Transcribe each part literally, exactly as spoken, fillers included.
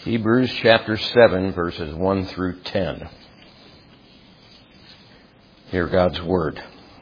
Hebrews chapter seven, verses one through ten. Hear God's word.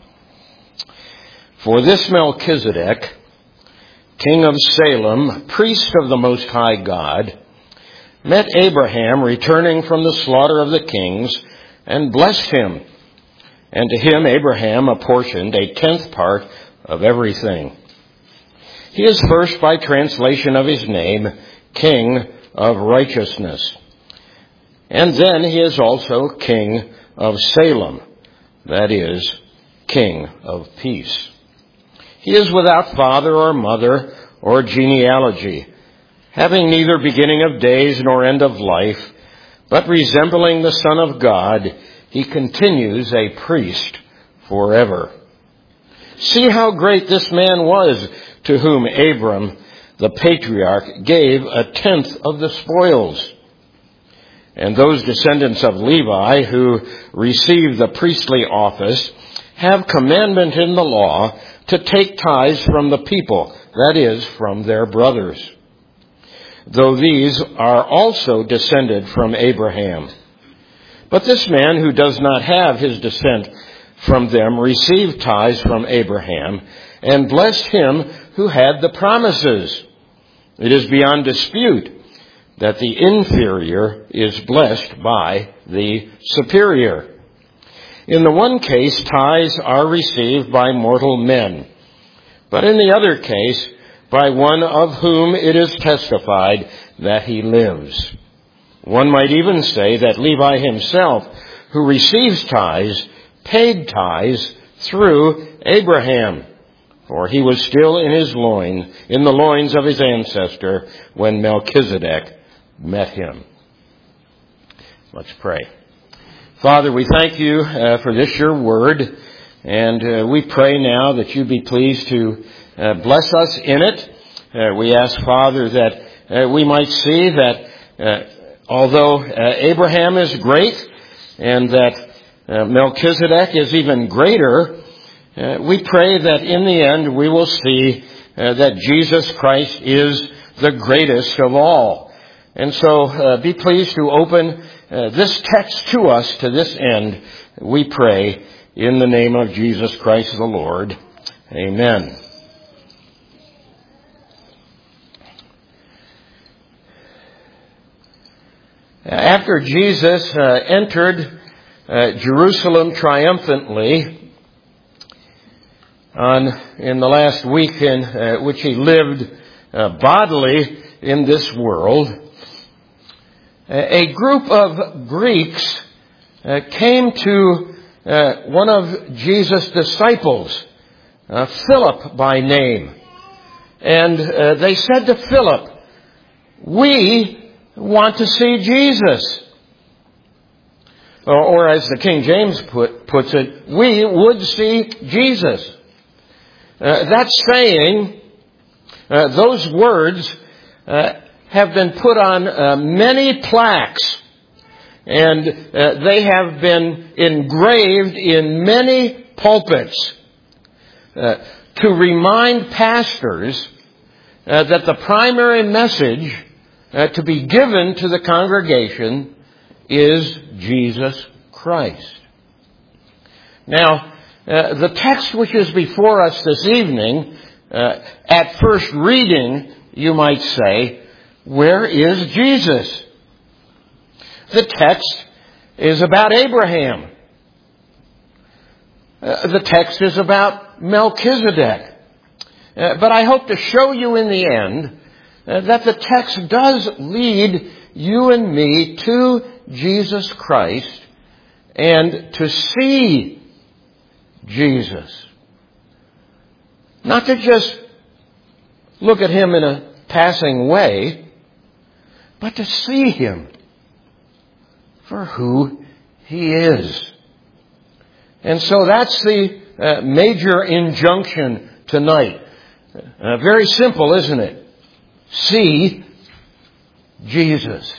For this Melchizedek, king of Salem, priest of the Most High God, met Abraham returning from the slaughter of the kings and blessed him. And to him Abraham apportioned a tenth part of everything. He is first, by translation of his name, King of Righteousness. And then he is also King of Salem, that is, King of Peace. He is without father or mother or genealogy, having neither beginning of days nor end of life, but resembling the Son of God, he continues a priest forever. See how great this man was, to whom Abram, the patriarch, gave a tenth of the spoils. And those descendants of Levi who receive the priestly office have commandment in the law to take tithes from the people, that is, from their brothers, though these are also descended from Abraham. But this man who does not have his descent from them received tithes from Abraham and blessed him who had the promises. It is beyond dispute that the inferior is blessed by the superior. In the one case, tithes are received by mortal men, but in the other case, by one of whom it is testified that he lives. One might even say that Levi himself, who receives tithes, paid tithes through Abraham, for he was still in his loin, in the loins of his ancestor, when Melchizedek met him. Let's pray. Father, we thank you uh, for this your word, and uh, we pray now that you be pleased to uh, bless us in it. Uh, we ask, Father, that uh, we might see that uh, although uh, Abraham is great and that uh, Melchizedek is even greater, Uh, we pray that in the end we will see uh, that Jesus Christ is the greatest of all. And so uh, be pleased to open uh, this text to us to this end, we pray, in the name of Jesus Christ the Lord. Amen. After Jesus uh, entered uh, Jerusalem triumphantly, On, in the last week in uh, which he lived uh, bodily in this world, a group of Greeks uh, came to uh, one of Jesus' disciples, uh, Philip by name. And uh, they said to Philip, "We want to see Jesus." Or, or as the King James put, puts it, "We would see Jesus." Uh, that saying, uh, those words uh, have been put on uh, many plaques, and uh, they have been engraved in many pulpits uh, to remind pastors uh, that the primary message uh, to be given to the congregation is Jesus Christ. Now, Uh, the text which is before us this evening, uh, at first reading, you might say, where is Jesus? The text is about Abraham. Uh, the text is about Melchizedek. Uh, but I hope to show you in the end uh, that the text does lead you and me to Jesus Christ and to see Jesus. Not to just look at him in a passing way, but to see him for who he is. And so that's the uh, major injunction tonight. Uh, very simple, isn't it? See Jesus.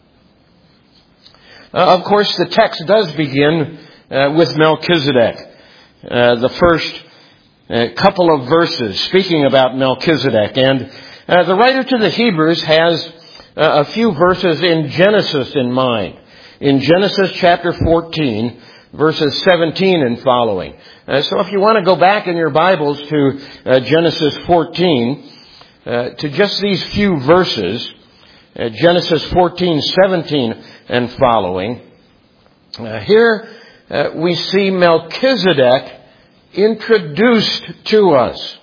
Uh, of course, the text does begin uh, with Melchizedek. Uh, the first uh, couple of verses speaking about Melchizedek. And uh, the writer to the Hebrews has a few verses in Genesis in mind. In Genesis chapter fourteen, verses seventeen and following. Uh, so if you want to go back in your Bibles to uh, Genesis fourteen, uh, to just these few verses, uh, Genesis fourteen, seventeen and following, uh, here uh, we see Melchizedek introduced to us.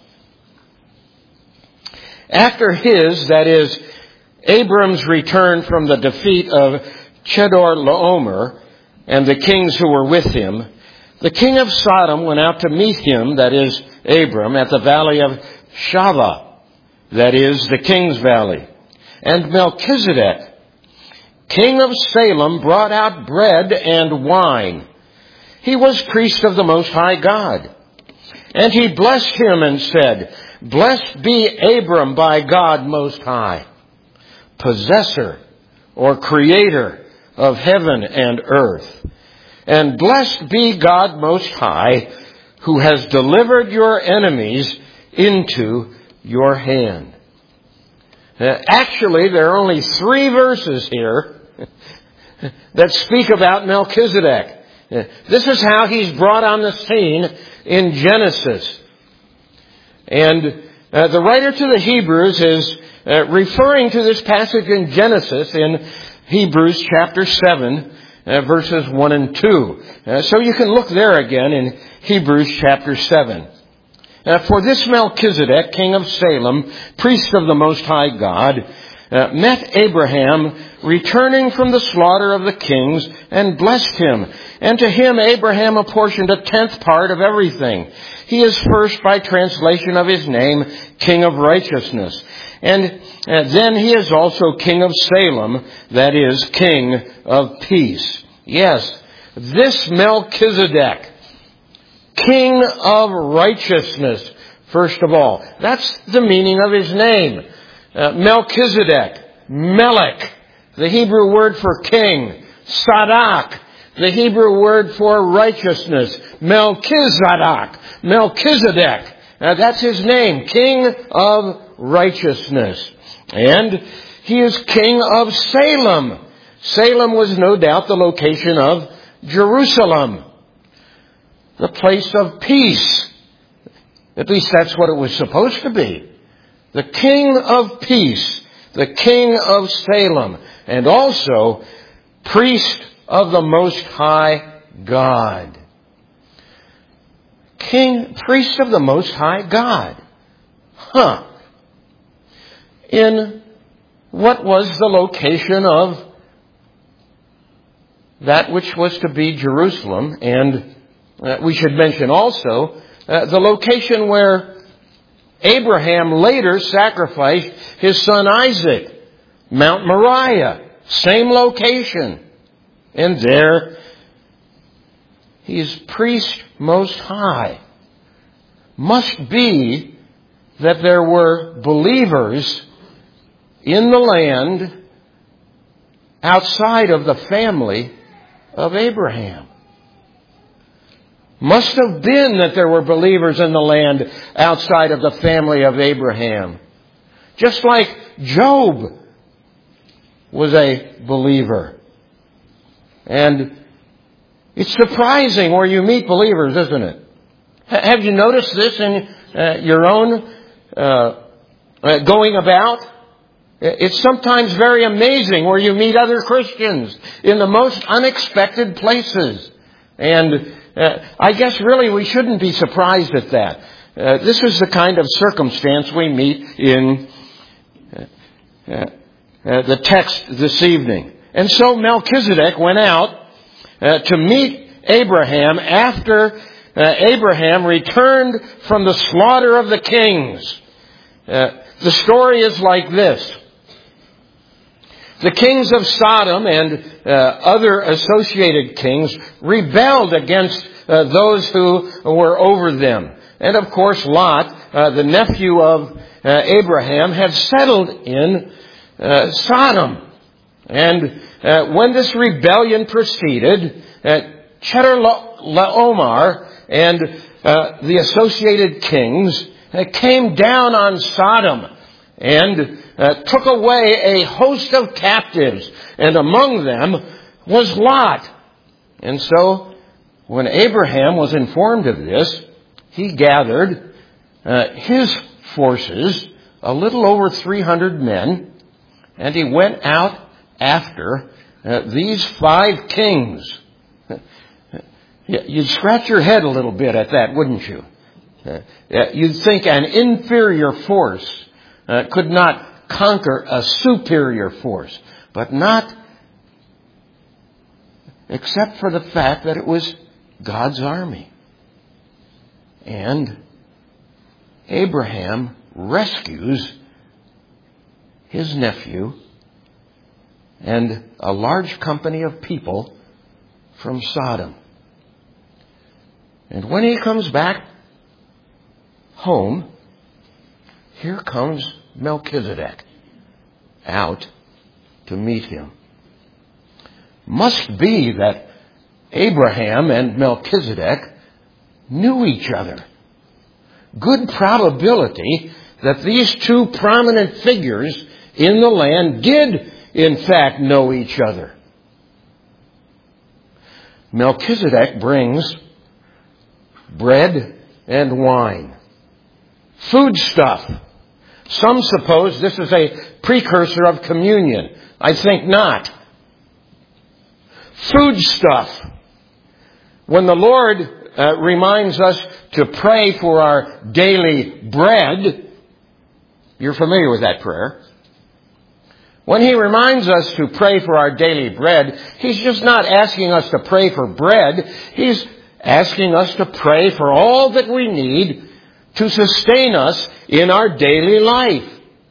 After his, that is, Abram's return from the defeat of Chedorlaomer and the kings who were with him, the king of Sodom went out to meet him, that is, Abram, at the valley of Shaveh, that is, the king's valley. And Melchizedek, king of Salem, brought out bread and wine. He was priest of the Most High God. And he blessed him and said, Blessed be Abram by God Most High, possessor or creator of heaven and earth. And blessed be God Most High, who has delivered your enemies into your hand. Uh, actually, there are only three verses here that speak about Melchizedek. Uh, this is how he's brought on the scene in Genesis. And uh, the writer to the Hebrews is uh, referring to this passage in Genesis in Hebrews chapter seven, uh, verses one and two. Uh, so you can look there again in Hebrews chapter seven. Uh, for this Melchizedek, king of Salem, priest of the Most High God, uh, met Abraham returning from the slaughter of the kings and blessed him. And to him Abraham apportioned a tenth part of everything. He is first, by translation of his name, King of Righteousness. And uh, then he is also King of Salem, that is, King of Peace. Yes, this Melchizedek, King of Righteousness, first of all. That's the meaning of his name. Uh, Melchizedek, Melech, the Hebrew word for king. Sadak, the Hebrew word for righteousness. Melchizedek, Melchizedek. Uh, that's his name, King of Righteousness. And he is King of Salem. Salem was no doubt the location of Jerusalem, the place of peace. At least that's what it was supposed to be. The King of Peace, the King of Salem, and also priest of the Most High God. King, priest of the Most High God. Huh. In what was the location of that which was to be Jerusalem, and uh, we should mention also uh, the location where Abraham later sacrificed his son Isaac, Mount Moriah, same location. And there he is priest most high. Must be that there were believers in the land outside of the family of Abraham. Must have been that there were believers in the land outside of the family of Abraham. Just like Job was a believer. And it's surprising where you meet believers, isn't it? Have you noticed this in uh, your own uh, uh, going about? It's sometimes very amazing where you meet other Christians in the most unexpected places. And uh, I guess really we shouldn't be surprised at that. Uh, this is the kind of circumstance we meet in uh, uh, uh, the text this evening. And so Melchizedek went out uh, to meet Abraham after uh, Abraham returned from the slaughter of the kings. Uh, the story is like this. The kings of Sodom and uh, other associated kings rebelled against uh, those who were over them. And of course, Lot, uh, the nephew of uh, Abraham, had settled in uh, Sodom. And uh, when this rebellion proceeded, uh, Chedorlaomer and uh, the associated kings uh, came down on Sodom and uh, took away a host of captives, and among them was Lot. And so, when Abraham was informed of this, he gathered uh, his forces, a little over three hundred men, and he went out after uh, these five kings. You'd scratch your head a little bit at that, wouldn't you? Uh, you'd think an inferior force uh, could not conquer a superior force, but not except for the fact that it was God's army. And Abraham rescues his nephew and a large company of people from Sodom. And when he comes back home, here comes Melchizedek out to meet him. Must be that Abraham and Melchizedek knew each other. Good probability that these two prominent figures in the land did, in fact, know each other. Melchizedek brings bread and wine, food stuff. Some suppose this is a precursor of communion. I think not. Food stuff. When the Lord uh, reminds us to pray for our daily bread, you're familiar with that prayer. When He reminds us to pray for our daily bread, He's just not asking us to pray for bread. He's asking us to pray for all that we need to sustain us in our daily life.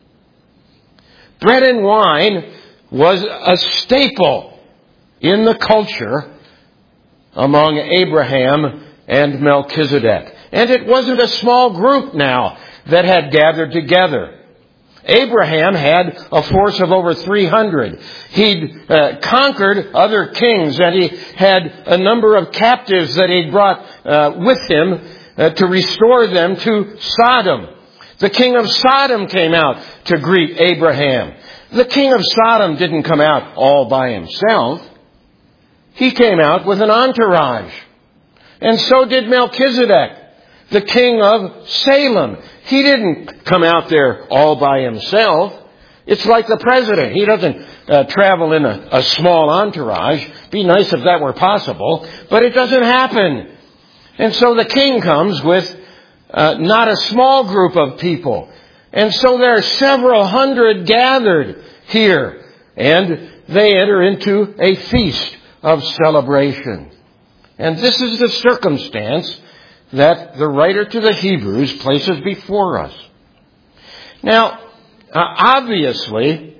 Bread and wine was a staple in the culture among Abraham and Melchizedek. And it wasn't a small group now that had gathered together. Abraham had a force of over three hundred. He'd uh, conquered other kings, and he had a number of captives that he'd brought uh, with him uh, to restore them to Sodom. The king of Sodom came out to greet Abraham. The king of Sodom didn't come out all by himself. He came out with an entourage. And so did Melchizedek, the king of Salem. He didn't come out there all by himself. It's like the president. He doesn't uh, travel in a, a small entourage. Be nice if that were possible, but it doesn't happen. And so the king comes with uh, not a small group of people. And so there are several hundred gathered here, and they enter into a feast of celebration. And this is the circumstance that the writer to the Hebrews places before us. Now, uh, obviously,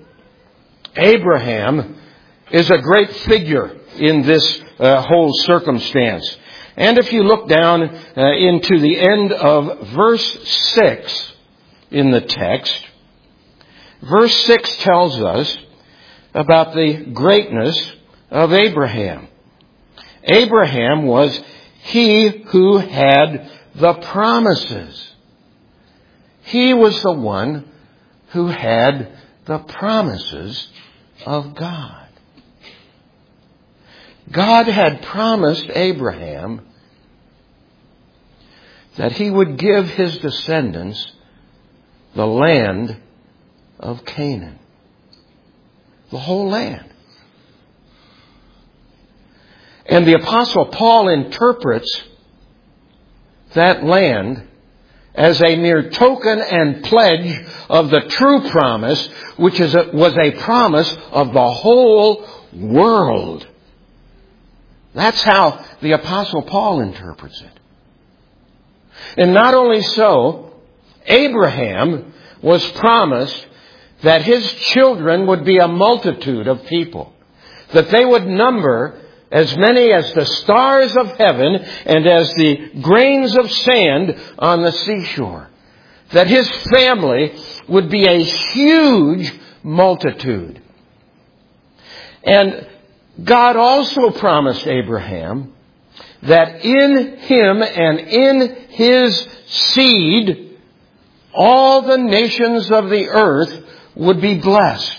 Abraham is a great figure in this uh, whole circumstance. And if you look down uh, into the end of verse six in the text, verse six tells us about the greatness of Abraham. Abraham was he who had the promises. He was the one who had the promises of God. God had promised Abraham that he would give his descendants the land of Canaan. The whole land. And the Apostle Paul interprets that land as a mere token and pledge of the true promise, which is a, was a promise of the whole world. That's how the Apostle Paul interprets it. And not only so, Abraham was promised that his children would be a multitude of people, that they would number as many as the stars of heaven and as the grains of sand on the seashore. That his family would be a huge multitude. And God also promised Abraham that in him and in his seed, all the nations of the earth would be blessed.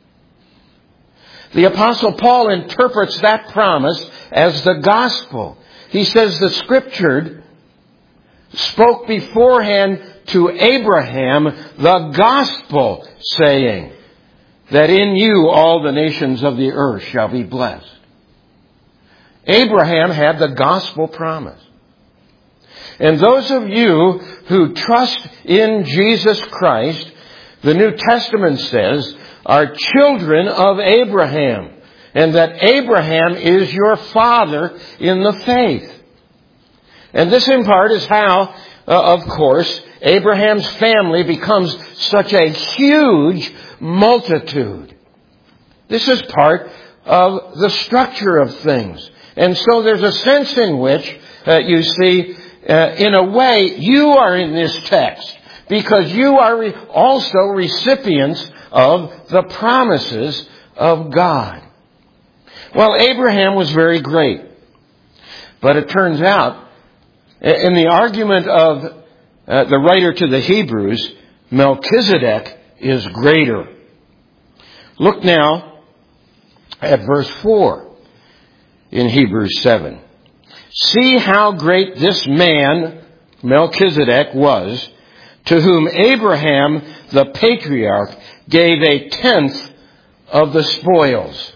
The Apostle Paul interprets that promise as the gospel. He says the Scripture spoke beforehand to Abraham the gospel, saying that in you all the nations of the earth shall be blessed. Abraham had the gospel promise. And those of you who trust in Jesus Christ, the New Testament says, are children of Abraham, and that Abraham is your father in the faith. And this in part is how, uh, of course, Abraham's family becomes such a huge multitude. This is part of the structure of things. And so there's a sense in which, uh, you see, uh, in a way, you are in this text because you are re- also recipients of the promises of God. Well, Abraham was very great. But it turns out, in the argument of uh, the writer to the Hebrews, Melchizedek is greater. Look now at verse four in Hebrews seven. See how great this man, Melchizedek, was, to whom Abraham the patriarch gave a tenth of the spoils.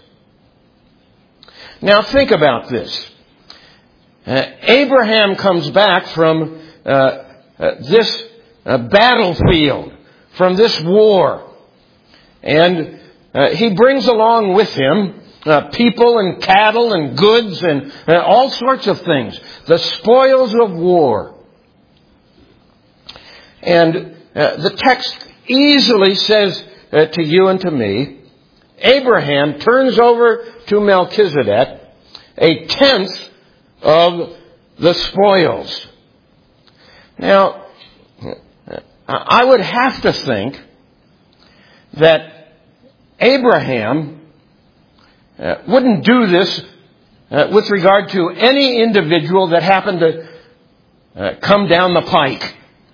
Now think about this. Uh, Abraham comes back from uh, uh, this uh, battlefield, from this war. And uh, he brings along with him uh, people and cattle and goods and uh, all sorts of things. The spoils of war. And uh, the text easily says uh, to you and to me, Abraham turns over to Melchizedek a tenth of the spoils. Now, I would have to think that Abraham uh, wouldn't do this uh, with regard to any individual that happened to uh, come down the pike.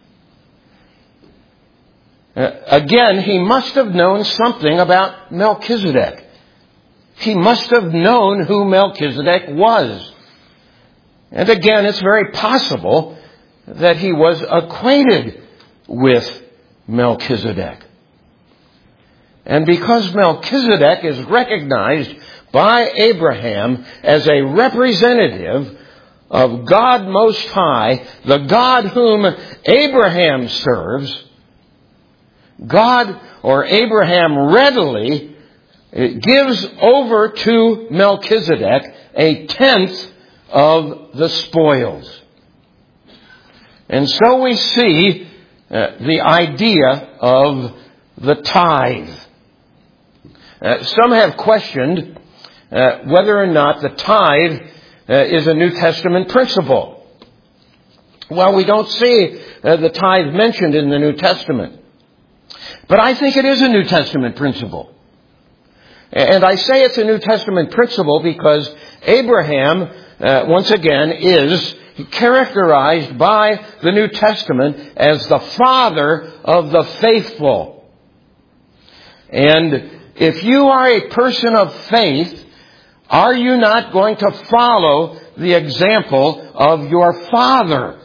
Uh, again, he must have known something about Melchizedek. He must have known who Melchizedek was. And again, it's very possible that he was acquainted with Melchizedek. And because Melchizedek is recognized by Abraham as a representative of God Most High, the God whom Abraham serves, God or Abraham readily gives over to Melchizedek a tenth of the spoils. And so we see uh, the idea of the tithe. Uh, some have questioned uh, whether or not the tithe uh, is a New Testament principle. Well, we don't see uh, the tithe mentioned in the New Testament. But I think it is a New Testament principle. And I say it's a New Testament principle because Abraham, uh, once again, is characterized by the New Testament as the father of the faithful. And if you are a person of faith, are you not going to follow the example of your father?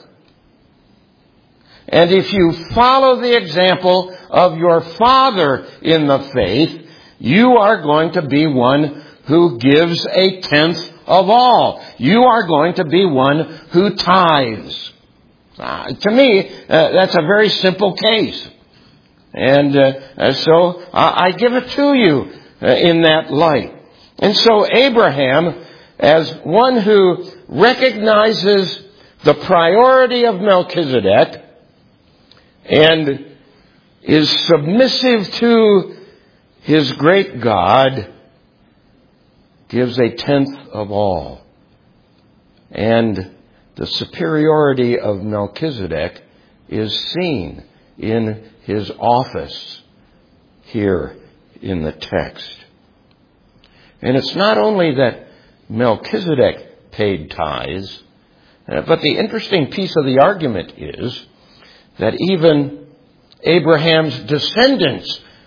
And if you follow the example of your father in the faith, you are going to be one who gives a tenth of all. You are going to be one who tithes. Uh, to me, uh, that's a very simple case. And uh, so I, I give it to you uh, in that light. And so Abraham, as one who recognizes the priority of Melchizedek and is submissive to his great God, gives a tenth of all. And the superiority of Melchizedek is seen in his office here in the text. And it's not only that Melchizedek paid tithes, but the interesting piece of the argument is that even Abraham's descendants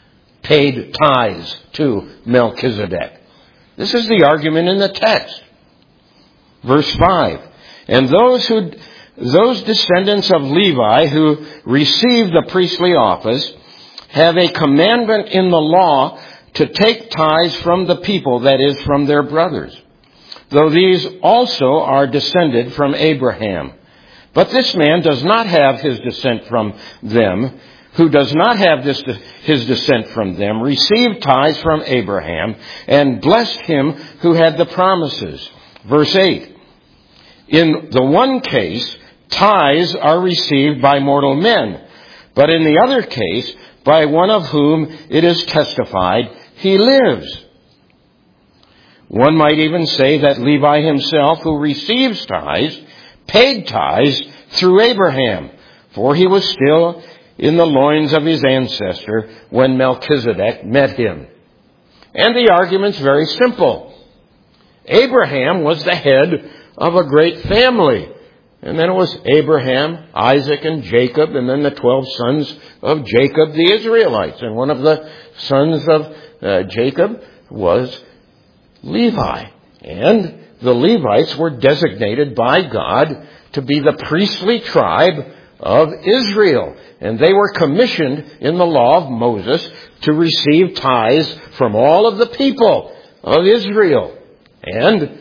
paid tithes to Melchizedek. This is the argument in the text. Verse five. And those who, those descendants of Levi who received the priestly office have a commandment in the law to take tithes from the people, that is, from their brothers, though these also are descended from Abraham. But this man does not have his descent from them, who does not have this, his descent from them, received tithes from Abraham, and blessed him who had the promises. Verse eight. In the one case, tithes are received by mortal men, but in the other case, by one of whom it is testified, he lives. One might even say that Levi himself, who receives tithes, paid tithes through Abraham, for he was still in the loins of his ancestor when Melchizedek met him. And the argument's very simple. Abraham was the head of a great family. And then it was Abraham, Isaac, and Jacob, and then the twelve sons of Jacob, the Israelites. And one of the sons of uh, Jacob was Levi. And the Levites were designated by God to be the priestly tribe of Israel. And they were commissioned in the law of Moses to receive tithes from all of the people of Israel. And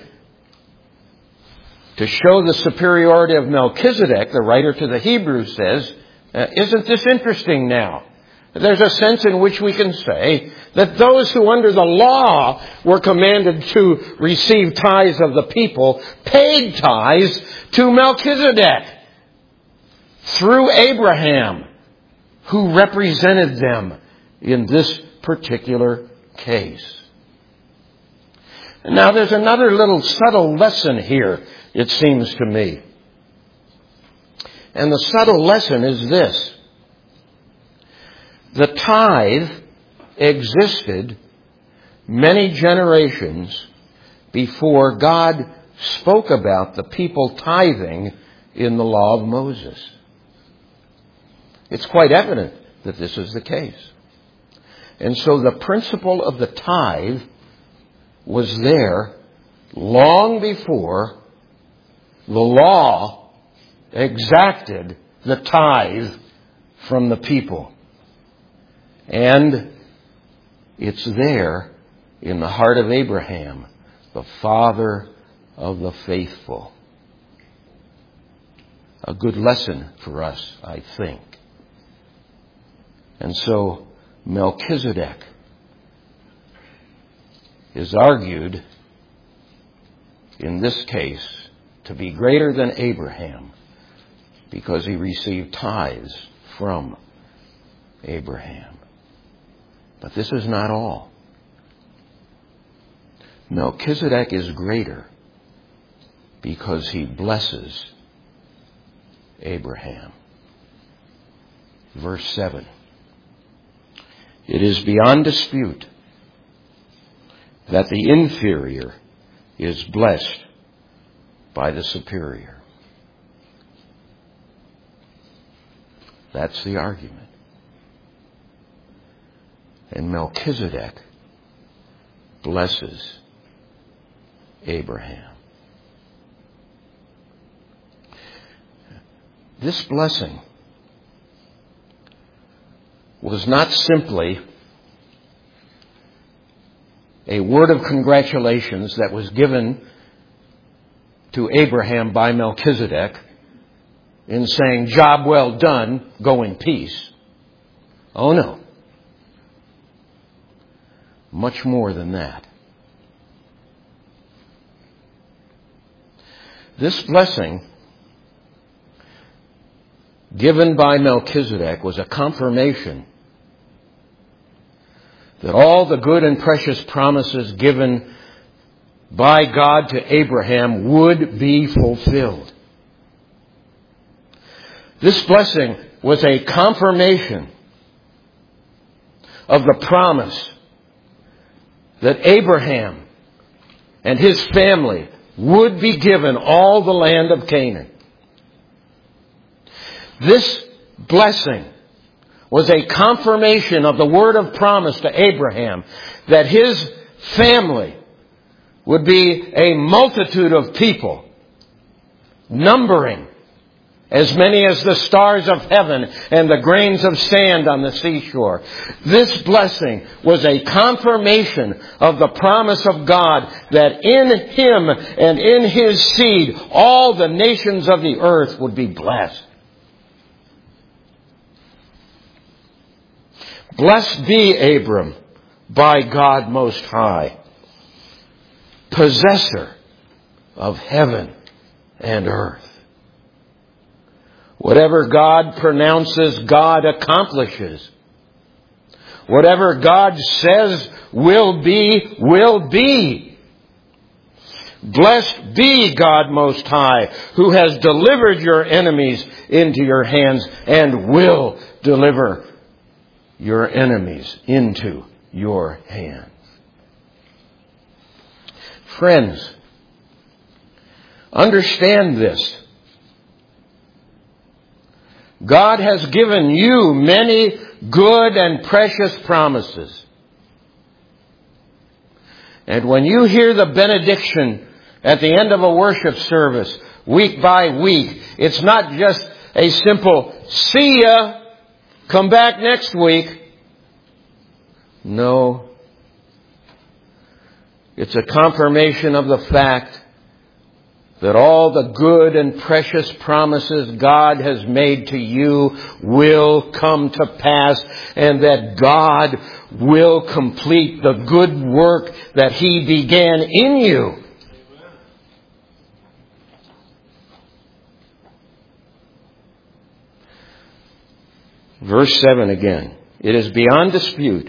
to show the superiority of Melchizedek, the writer to the Hebrews says, uh, isn't this interesting now? There's a sense in which we can say that those who under the law were commanded to receive tithes of the people paid tithes to Melchizedek through Abraham, who represented them in this particular case. And now there's another little subtle lesson here, it seems to me. And the subtle lesson is this. The tithe existed many generations before God spoke about the people tithing in the law of Moses. It's quite evident that this is the case. And so the principle of the tithe was there long before the law exacted the tithe from the people. And it's there in the heart of Abraham, the father of the faithful. A good lesson for us, I think. And so Melchizedek is argued in this case to be greater than Abraham because he received tithes from Abraham. But this is not all. Melchizedek is greater because he blesses Abraham. Verse seven. It is beyond dispute that the inferior is blessed by the superior. That's the argument. And Melchizedek blesses Abraham. This blessing was not simply a word of congratulations that was given to Abraham by Melchizedek in saying, "Job well done, go in peace." Oh no. Much more than that. This blessing given by Melchizedek was a confirmation that all the good and precious promises given by God to Abraham would be fulfilled. This blessing was a confirmation of the promise that Abraham and his family would be given all the land of Canaan. This blessing was a confirmation of the word of promise to Abraham that his family would be a multitude of people, numbering as many as the stars of heaven and the grains of sand on the seashore. This blessing was a confirmation of the promise of God that in him and in his seed all the nations of the earth would be blessed. Blessed be Abram by God Most High, possessor of heaven and earth. Whatever God pronounces, God accomplishes. Whatever God says will be, will be. Blessed be God Most High, who has delivered your enemies into your hands and will deliver your enemies into your hands. Friends, understand this. God has given you many good and precious promises. And when you hear the benediction at the end of a worship service, week by week, it's not just a simple, see ya, come back next week. No. It's a confirmation of the fact that all the good and precious promises God has made to you will come to pass, and that God will complete the good work that He began in you. Verse seven again. It is beyond dispute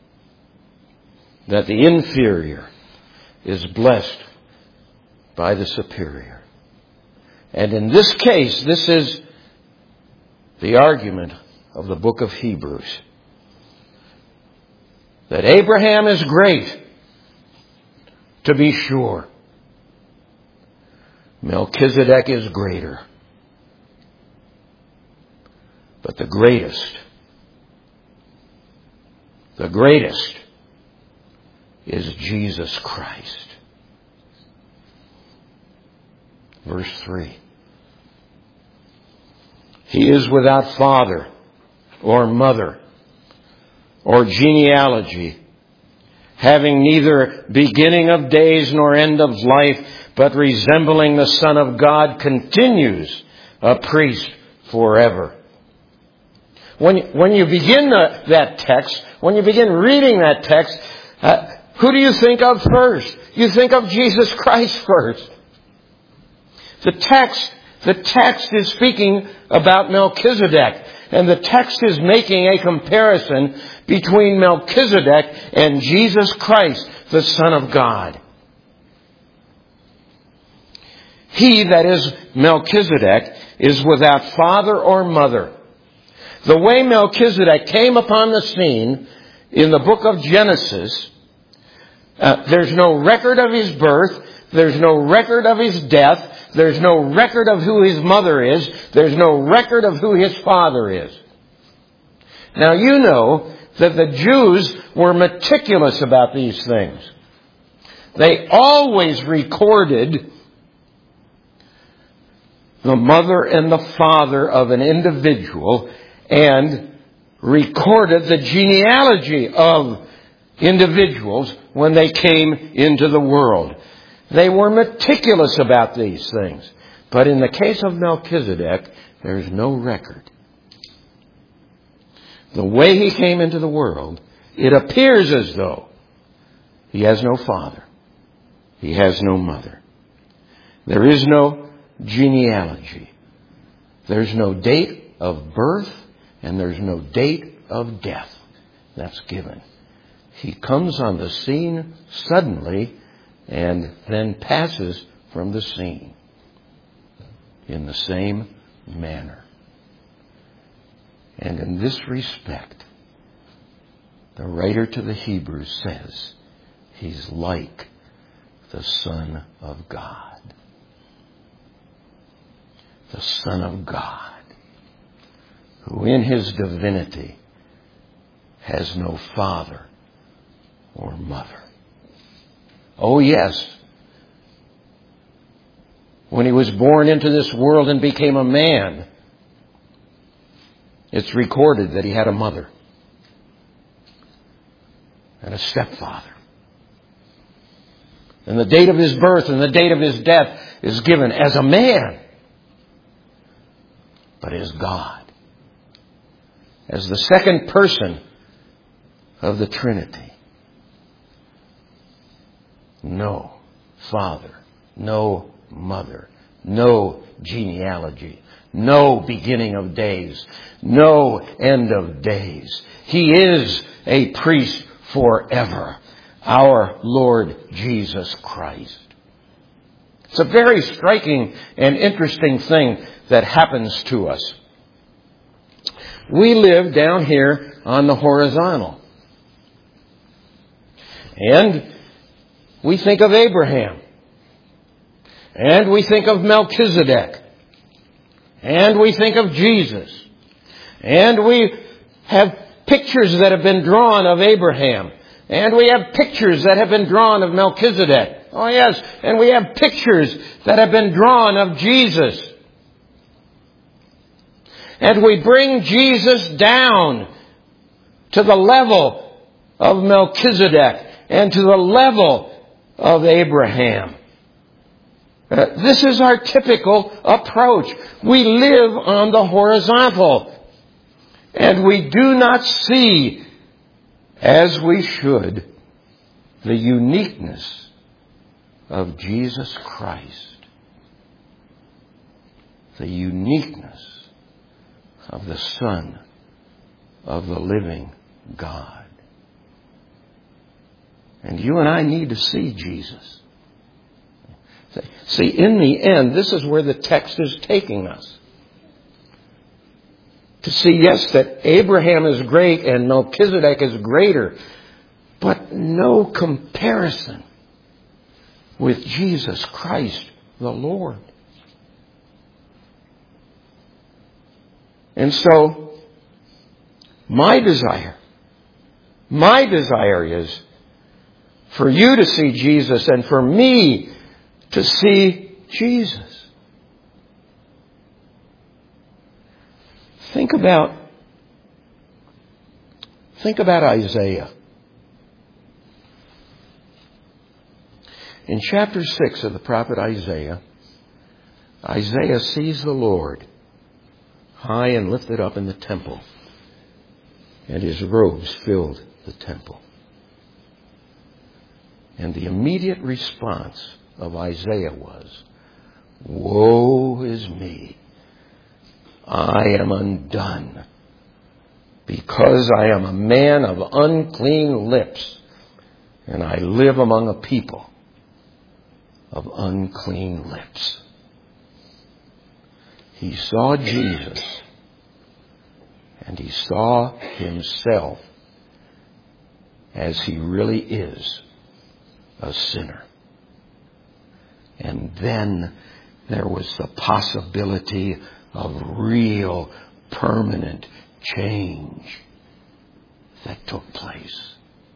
that the inferior is blessed by the superior. And in this case, this is the argument of the book of Hebrews. That Abraham is great, to be sure. Melchizedek is greater. But the greatest, the greatest is Jesus Christ. Verse three. He is without father or mother or genealogy, having neither beginning of days nor end of life, but resembling the Son of God, continues a priest forever. When, when you begin the, that text, when you begin reading that text, uh, who do you think of first? You think of Jesus Christ first. The text, the text is speaking about Melchizedek, and the text is making a comparison between Melchizedek and Jesus Christ, the Son of God. He, that is Melchizedek, is without father or mother. The way Melchizedek came upon the scene in the book of Genesis, uh, there's no record of his birth, there's no record of his death, there's no record of who his mother is. There's no record of who his father is. Now you know that the Jews were meticulous about these things. They always recorded the mother and the father of an individual and recorded the genealogy of individuals when they came into the world. They were meticulous about these things. But in the case of Melchizedek, there's no record. The way he came into the world, it appears as though he has no father. He has no mother. There is no genealogy. There's no date of birth, and there's no date of death that's given. He comes on the scene suddenly and then passes from the scene in the same manner. And in this respect, the writer to the Hebrews says, he's like the Son of God. The Son of God, who in his divinity has no father or mother. Oh yes, when he was born into this world and became a man, it's recorded that he had a mother and a stepfather. And the date of his birth and the date of his death is given as a man, but as God, as the second person of the Trinity. No father, no mother, no genealogy, no beginning of days, no end of days. He is a priest forever, our Lord Jesus Christ. It's a very striking and interesting thing that happens to us. We live down here on the horizontal. And we think of Abraham. And we think of Melchizedek. And we think of Jesus. And we have pictures that have been drawn of Abraham. And we have pictures that have been drawn of Melchizedek. Oh yes, and we have pictures that have been drawn of Jesus. And we bring Jesus down to the level of Melchizedek and to the level of Abraham. Uh, this is our typical approach. We live on the horizontal. And we do not see, as we should, the uniqueness of Jesus Christ. The uniqueness of the Son of the living God. And you and I need to see Jesus. See, in the end, this is where the text is taking us. To see, yes, that Abraham is great and Melchizedek is greater, but no comparison with Jesus Christ, the Lord. And so, my desire, my desire is for you to see Jesus and for me to see Jesus. Think about, think about Isaiah. In chapter six of the prophet Isaiah, Isaiah sees the Lord high and lifted up in the temple, and his robes filled the temple. And the immediate response of Isaiah was, "Woe is me! I am undone, because I am a man of unclean lips, and I live among a people of unclean lips." He saw Jesus, and he saw himself as he really is, a sinner. And then there was the possibility of real, permanent change that took place.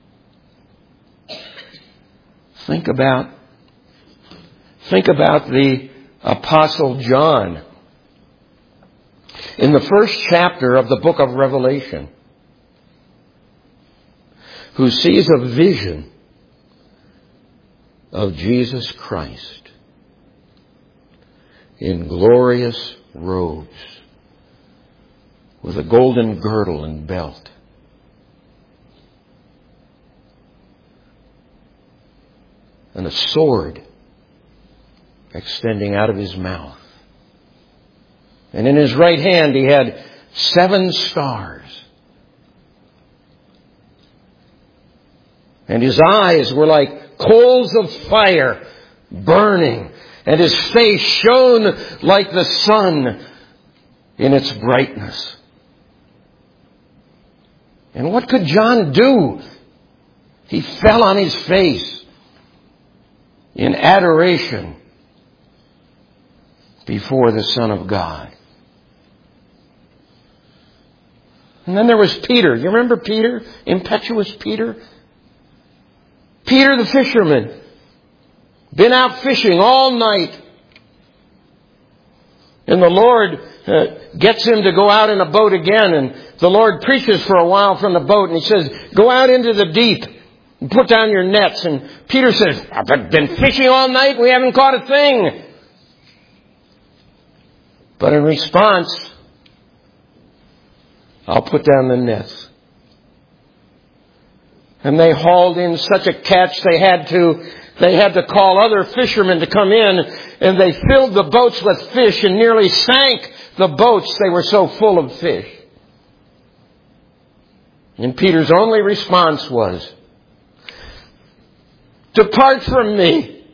Think about, think about the Apostle John. In the first chapter of the book of Revelation, who sees a vision of Jesus Christ in glorious robes with a golden girdle and belt. And a sword extending out of his mouth. And in his right hand he had seven stars. And his eyes were like coals of fire burning. And his face shone like the sun in its brightness. And what could John do? He fell on his face in adoration before the Son of God. And then there was Peter. You remember Peter? Impetuous Peter? Peter the fisherman. Been out fishing all night. And the Lord uh, gets him to go out in a boat again. And the Lord preaches for a while from the boat. And He says, go out into the deep and put down your nets. And Peter says, I've been fishing all night. We haven't caught a thing. But in response, I'll put down the nets. And they hauled in such a catch they had to They had to call other fishermen to come in, and they filled the boats with fish and nearly sank the boats. They were so full of fish. And Peter's only response was, depart from me,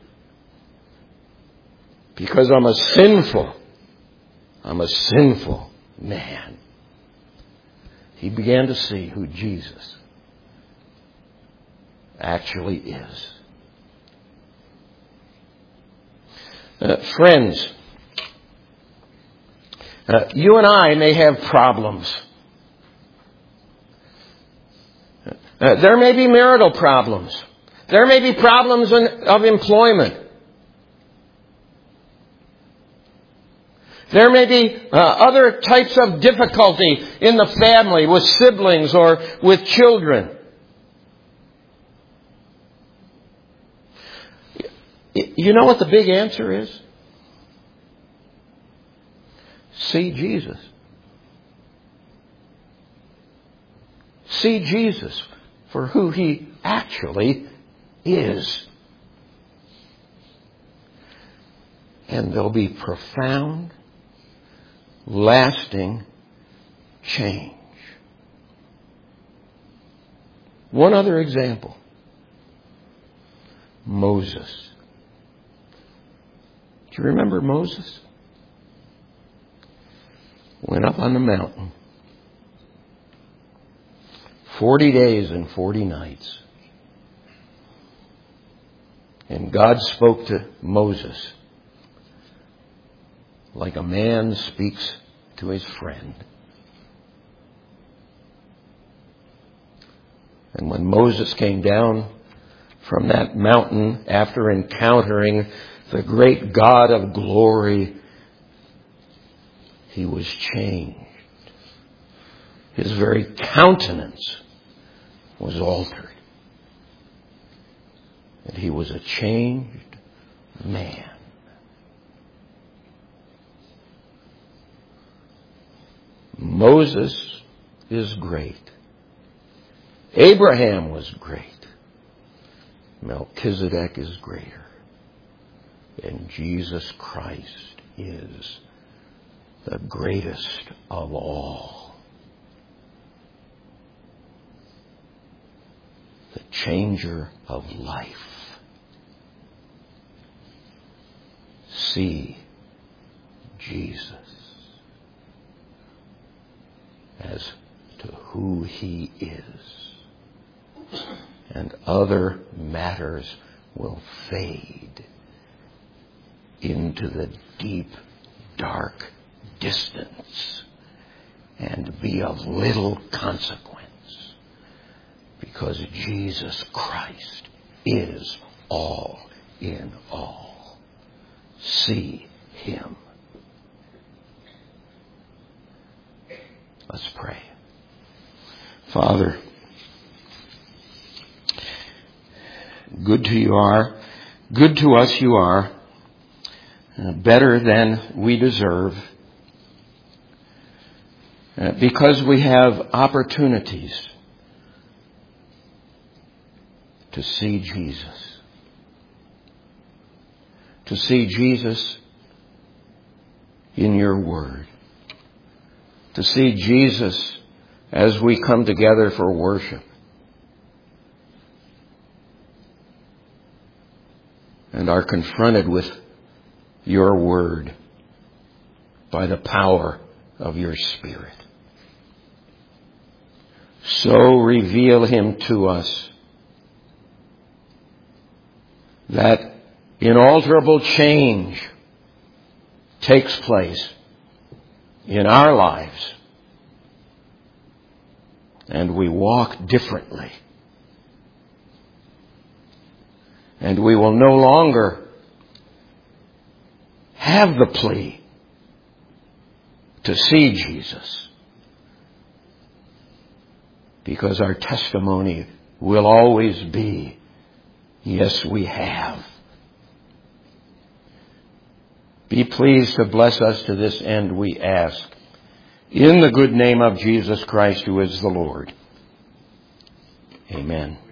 because I'm a sinful, I'm a sinful man. He began to see who Jesus actually is. Uh, friends, uh, you and I may have problems. Uh, there may be marital problems. There may be problems in, of employment. There may be uh, other types of difficulty in the family with siblings or with children. You know what the big answer is? See Jesus. See Jesus for who He actually is. And there'll be profound, lasting change. One other example. Moses. Do you remember Moses? Went up on the mountain. Forty days and forty nights. And God spoke to Moses like a man speaks to his friend. And when Moses came down from that mountain after encountering the great God of glory, he was changed. His very countenance was altered. And he was a changed man. Moses is great. Abraham was great. Melchizedek is greater. And Jesus Christ is the greatest of all. The changer of life. See Jesus as to who He is. And other matters will fade into the deep, dark distance and be of little consequence, because Jesus Christ is all in all. See Him. Let's pray. Father, good to you are, good to us you are, better than we deserve, because we have opportunities to see Jesus. To see Jesus in your word. To see Jesus as we come together for worship. And are confronted with your word by the power of your Spirit. So reveal Him to us that inalterable change takes place in our lives and we walk differently. And we will no longer have the plea to see Jesus, because our testimony will always be, yes, we have. Be pleased to bless us to this end, we ask, in the good name of Jesus Christ, who is the Lord. Amen.